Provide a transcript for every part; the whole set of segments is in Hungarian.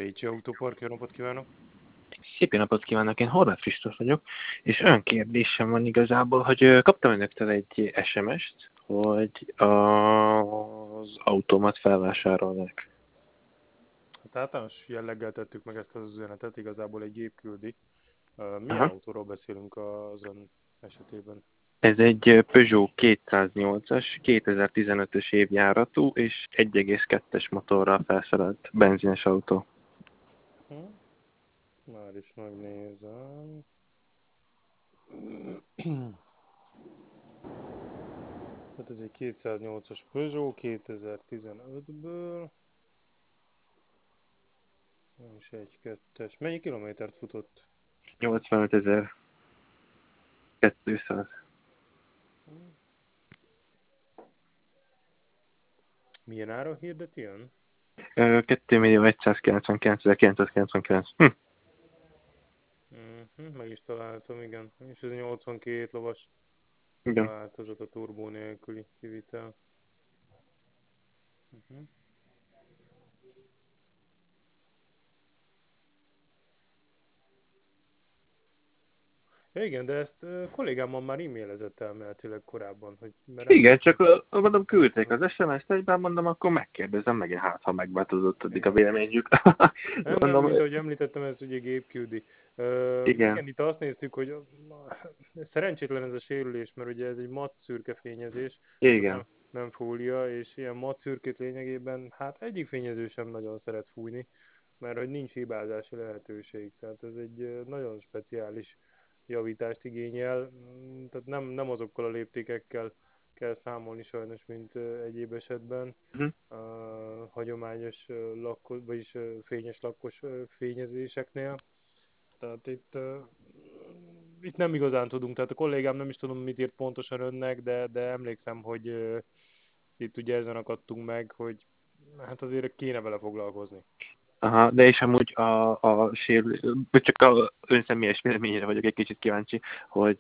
Pécsi Autópark, jó napot kívánok! Szép jó napot kívánok, én Horváth Kristóf vagyok, és olyan kérdésem van igazából, hogy kaptam önöktől egy SMS-t, hogy az autómat felvásárolnak. Hát általános jelleggel tettük meg ezt az üzenetet, igazából egy gép küldi. Milyen Aha. autóról beszélünk az ön esetében? Ez egy Peugeot 208-as, 2015-ös évjáratú és 1,2-es motorral felszerelt benzines autó. Hm? Már is megnézem. Hát ez egy 208-as Peugeot 2015-ből, és egy kettes. Mennyi kilométert futott? 85.200. Milyen áron hirdeti ön? 2.199.999. Meg is találtam, igen. És ez 82 lovas Igen. változat a turbó nélküli kivitel. Uh-huh. Ja, igen, de ezt kollégámmal már e-mailezett elméletileg korábban, hogy, mert Igen, emlékszem. csak mondom, küldték az SMS-t egyben, mondom, akkor megkérdezem meg, hát ha megváltozott addig a Igen. véleményük. Nem, Mondom, mint ahogy említettem, ez ugye gépküldi. igen, Igen, itt azt néztük, hogy szerencsétlen ez a sérülés, mert ugye ez egy matt szürke fényezés, tehát igen. nem fólia, és ilyen matt szürkét lényegében, hát egyik fényező sem nagyon szeret fújni, mert hogy nincs hibázási lehetőség, tehát ez egy nagyon speciális javítást igényel, tehát nem azokkal a léptékekkel kell számolni sajnos, mint egyéb esetben. Uh-huh. Hagyományos lakkos, vagyis fényes lakkos fényezéseknél. Tehát itt nem igazán tudunk, tehát a kollégám nem is tudom mit írt pontosan önnek, de emlékszem, hogy itt ugye ezen akadtunk meg, hogy hát azért kéne vele foglalkozni. Aha, de és amúgy a sérülés, csak a ön személyes véleményére vagyok egy kicsit kíváncsi, hogy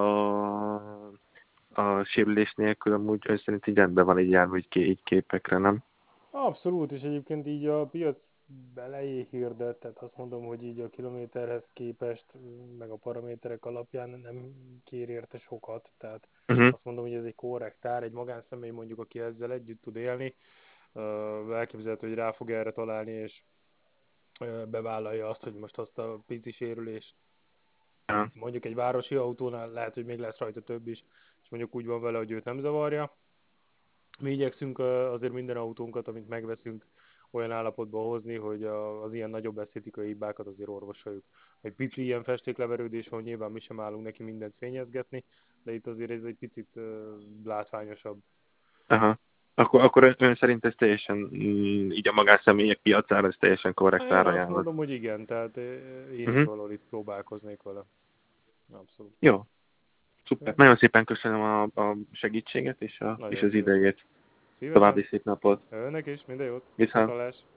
a sérülés nélkül amúgy ön szerint így rendben van egy járva így képekre, nem? Abszolút, és egyébként így a piac belejé hirdet, tehát azt mondom, hogy így a kilométerhez képest, meg a paraméterek alapján nem kér érte sokat, tehát Uh-huh. azt mondom, hogy ez egy korrekt ár, egy magánszemély mondjuk, aki ezzel együtt tud élni, elképzelhető, hogy rá fog erre találni, és bevállalja azt, hogy most azt a pici sérülést, Ja. mondjuk egy városi autónál lehet, hogy még lesz rajta több is, és mondjuk úgy van vele, hogy őt nem zavarja. Mi igyekszünk azért minden autónkat, amit megveszünk, olyan állapotba hozni, hogy az ilyen nagyobb esztétikai hibákat azért orvosoljuk. Egy pici ilyen festékleverődés van, nyilván mi sem állunk neki mindent fényezgetni, de itt azért ez egy picit látványosabb. Aha. Akkor ön szerint ez teljesen, így a magánszemélyek piacára, ez teljesen korrekt Én azt árajánlat. mondom, hogy igen, tehát én is Uh-huh. valahol itt próbálkoznék vele. Abszolút. Jó, szuper. Jó? Nagyon szépen köszönöm a segítséget és Nagyon az szívesen. idejét. Szívesen. További szép napot. Önnek is, minden jót. Viszont. Viszontlátásra.